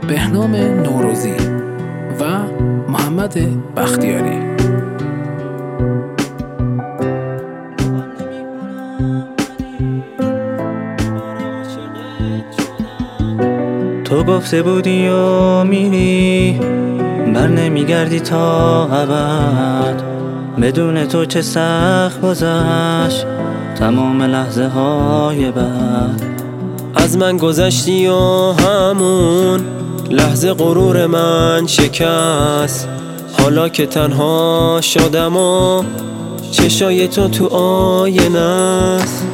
بهنام نوروزی و محمد بختیاری. تو گفته بودی و میری، بر نمیگردی تا ابد. بدون تو چه سخت گذشت تمام لحظه های بعد. از من گذشتی و همون لحظه غرور من شکست. حالا که تنها شدم و چشای تو آینه است.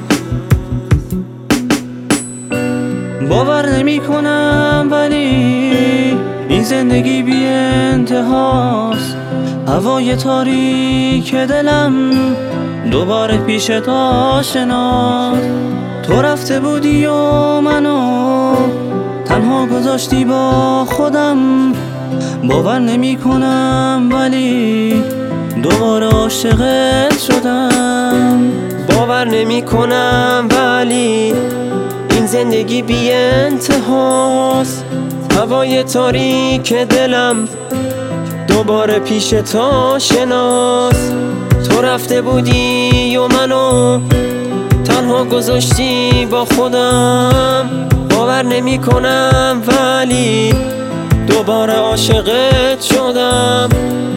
باور نمی کنم ولی این زندگی بی انتهاست. هوای تاریک دلم دوباره پیشت آشناست. تو رفته بودی و منو تنها گذاشتی با خودم. باور نمی کنم ولی دوباره عاشقت شدم. باور نمی کنم ولی این زندگی بی انتهاست. هوای تاریک دلم دوباره پیش تا شناس. تو رفته بودی و منو تنها گذاشتی با خودم. باور نمی کنم ولی دوباره عاشقت شدم.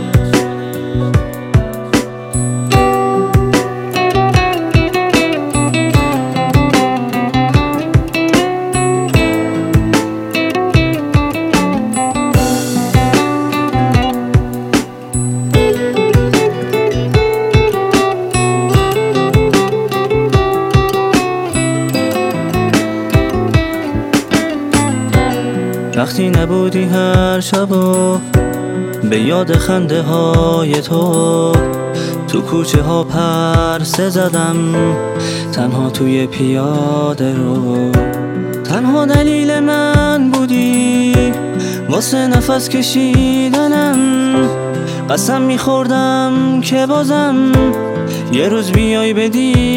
وقتی نبودی هر شب و به یاد خنده های تو کوچه ها پرسه زدم. تنها توی پیاده رو تنها دلیل من بودی واسه نفس کشیدنم. قسم میخوردم که بازم یه روز بیای به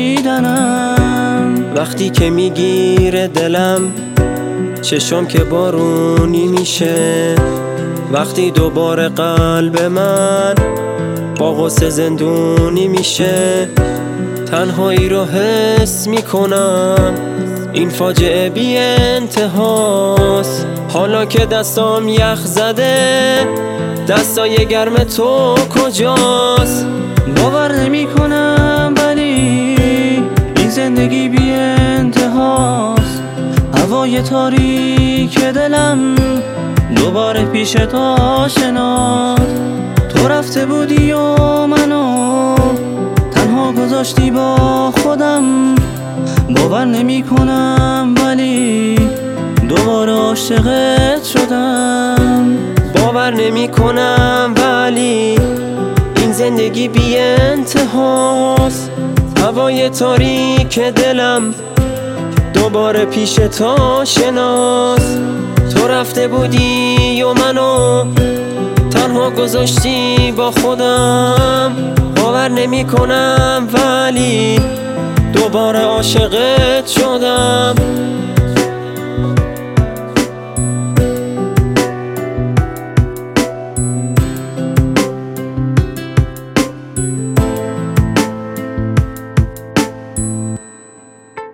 دیدنم. وقتی که میگیره دلم چشم که بارونی میشه. وقتی دوباره قلب من با غصه زندونی میشه. تنهایی رو حس میکنم این فاجعه بی انتهاست. حالا که دستام یخ زده دستای گرم تو کجاست؟ باور نمی کنم ولی این زندگی بی انتهاست. هوای تاریک دلم دوباره پیشت آشناست. تو رفته بودی و منو تنها گذاشتی با خودم. باور نمی کنم ولی دوباره عاشقت شدم. باور نمی کنم ولی این زندگی بی انتهاست. هوای تاریک دلم دوباره پیش تا شناس. تو رفته بودی و منو تنها گذاشتی با خودم. باور نمی کنم ولی دوباره عاشقت شدم.